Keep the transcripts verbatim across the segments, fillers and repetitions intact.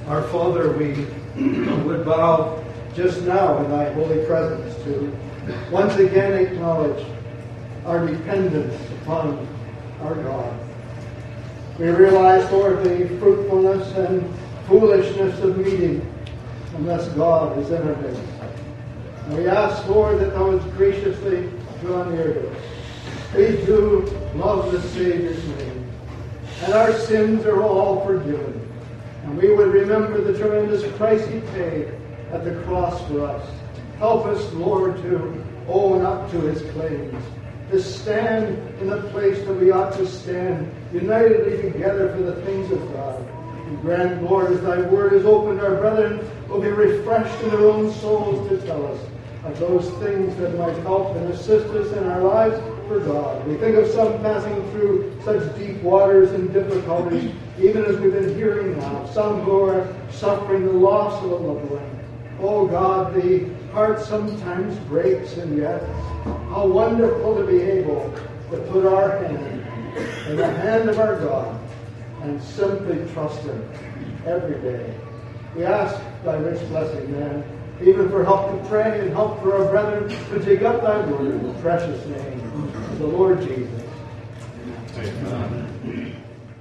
Our Father, we would bow just now in thy holy presence to once again acknowledge our dependence upon our God. We realize, Lord, the fruitfulness and foolishness of meeting unless God is in our midst. And we ask, Lord, that thou wouldst graciously draw near to us. We do love the Savior's name, and our sins are all forgiven. And we would remember the tremendous price he paid at the cross for us. Help us, Lord, to own up to his claims, to stand in the place that we ought to stand, unitedly together for the things of God. And grant, Lord, as thy word is opened, our brethren will be refreshed in their own souls to tell us of those things that might help and assist us in our lives for God. We think of some passing through such deep waters and difficulties, even as we've been hearing now. Some who are suffering the loss of a loved one. Oh God, the heart sometimes breaks, and yet how wonderful to be able to put our hand in the hand of our God and simply trust him every day. We ask thy rich blessing, then, even for help to pray and help for our brethren to take up thy word in the precious name of the Lord Jesus. Amen.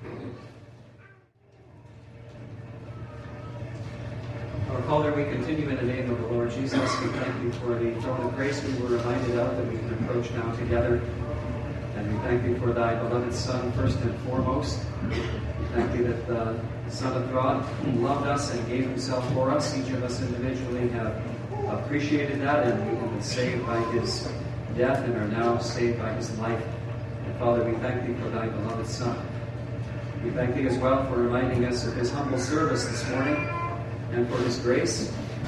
Our Father, we continue in the name of the Lord Jesus. We thank you for the throne of grace we were reminded of that we can approach now together. And we thank you for thy beloved Son first and foremost. We thank you that the Son of God loved us and gave himself for us. Each of us individually have appreciated that, and we have been saved by his death and are now saved by his life. And Father, we thank thee for thy beloved Son. We thank thee as well for reminding us of his humble service this morning and for his grace.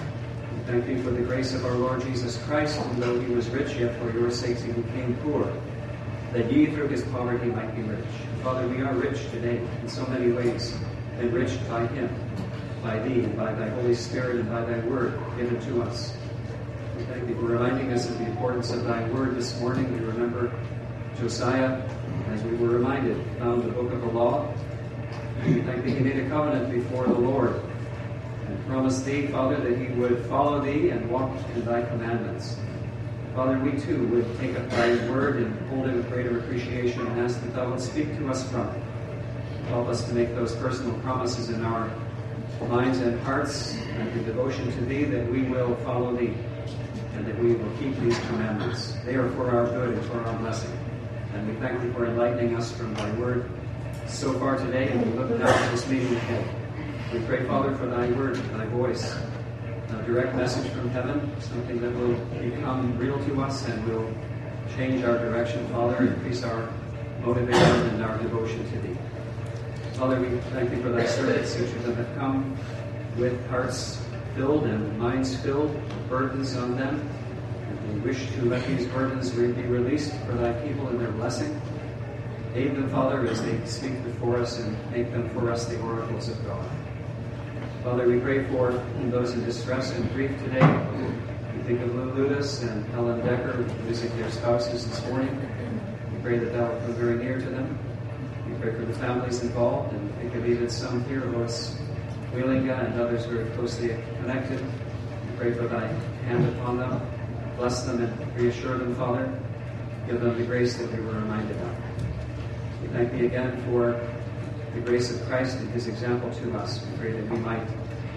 We thank thee for the grace of our Lord Jesus Christ, who though he was rich, yet for your sakes he became poor, that ye through his poverty might be rich. And Father, we are rich today in so many ways, enriched by him, by thee, and by thy Holy Spirit, and by thy word given to us. We thank thee for reminding us of the importance of thy word this morning. We remember Josiah, as we were reminded, found the book of the law. And we thank thee he made a covenant before the Lord, and promised thee, Father, that he would follow thee and walk in thy commandments. Father, we too would take up thy word and hold it with greater appreciation and ask that thou would speak to us from it. Help us to make those personal promises in our minds and hearts and in devotion to thee, that we will follow thee and that we will keep these commandments. They are for our good and for our blessing. And we thank thee for enlightening us from thy word so far today, and we look now to this meeting ahead. We pray, Father, for thy word, thy voice, a direct message from heaven, something that will become real to us and will change our direction, Father, increase our motivation and our devotion to thee. Father, we thank thee for thy servants. Each of them have come with hearts filled and minds filled, with burdens on them. And we wish to let these burdens be released for thy people in their blessing. Aid them, Father, as they speak before us, and make them for us the oracles of God. Father, we pray for those in distress and grief today. We think of Lou Ludus and Helen Decker, losing their spouses this morning. We pray that thou would come very near to them. We pray for the families involved, and think of even some here, Lois Wheelinga and others very closely connected. We pray for thy hand upon them. Bless them and reassure them, Father. Give them the grace that we were reminded of. We thank thee again for the grace of Christ and his example to us. We pray that we might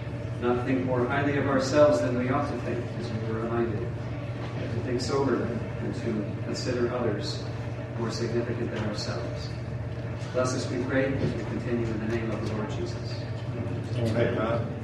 not think more highly of ourselves than we ought to think, as we were reminded, to think soberly and to consider others more significant than ourselves. Bless us, we pray, as we continue in the name of the Lord Jesus. Amen.